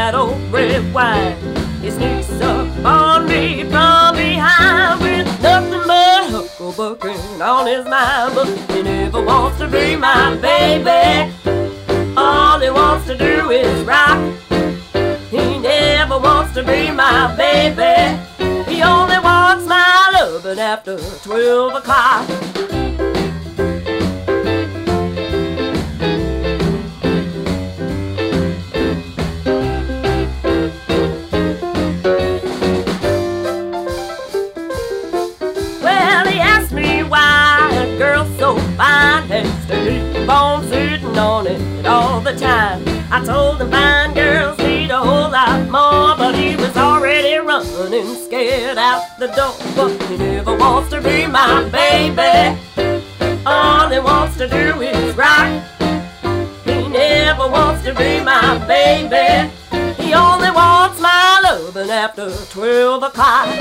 that old red wine. He sneaks up on me from behind with nothing but hucklebucking on his mind. But he never wants to be my baby. All he wants to do is rock. He never wants to be my baby. He only wants my loving after 12 o'clock. Well, he asked me why a girl so fine has to keep on sitting on it all the time. I told him fine girls need a whole lot more, but he was already running scared out the door. But he never wants to be my baby. All he wants to do is rock. He never wants to be my baby. He only wants my loving after 12 o'clock.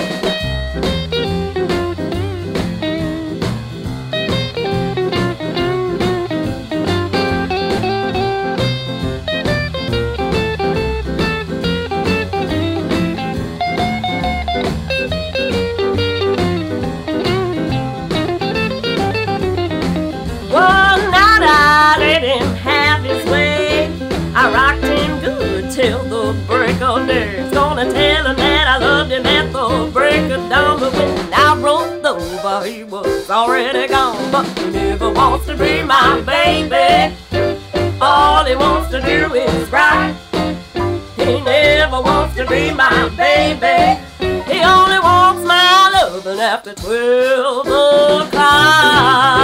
I let him have his way. I rocked him good till the break of day. It's gonna tell him that I loved him at the break of dawn. But when I rolled over, he was already gone. But he never wants to be my baby. All he wants to do is rock. He never wants to be my baby. He only wants my loving after 12 o'clock.